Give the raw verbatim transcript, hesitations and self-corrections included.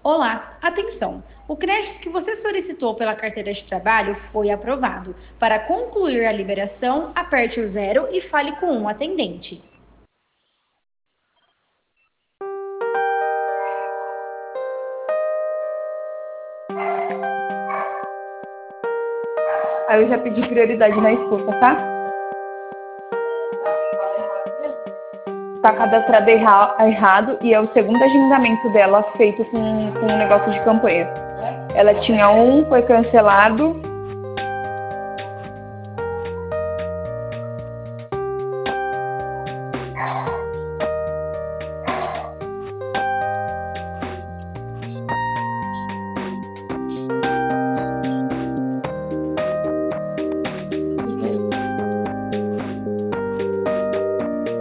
Olá, atenção! O crédito que você solicitou pela carteira de trabalho foi aprovado. Para concluir a liberação, aperte o zero e fale com um atendente. Aí eu já pedi prioridade na escuta, tá? Tá cadastrado erra errado e é o segundo agendamento dela feito com, com um negócio de campanha. Ela tinha um, foi cancelado,